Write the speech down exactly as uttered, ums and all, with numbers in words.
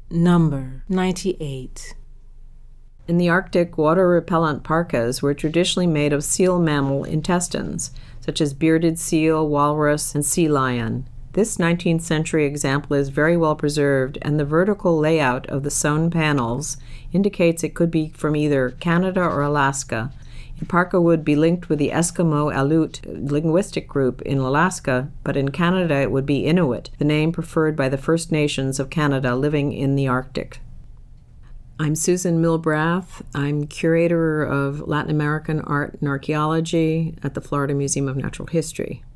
Number ninety-eight. In the Arctic, water-repellent parkas were traditionally made of seal mammal intestines, such as bearded seal, walrus, and sea lion. This nineteenth century example is very well preserved, and the vertical layout of the sewn panels indicates it could be from either Canada or Alaska. In parka would be linked with the Eskimo Aleut linguistic group in Alaska, but in Canada it would be Inuit, the name preferred by the First Nations of Canada living in the Arctic. I'm Susan Milbrath. I'm curator of Latin American art and archaeology at the Florida Museum of Natural History.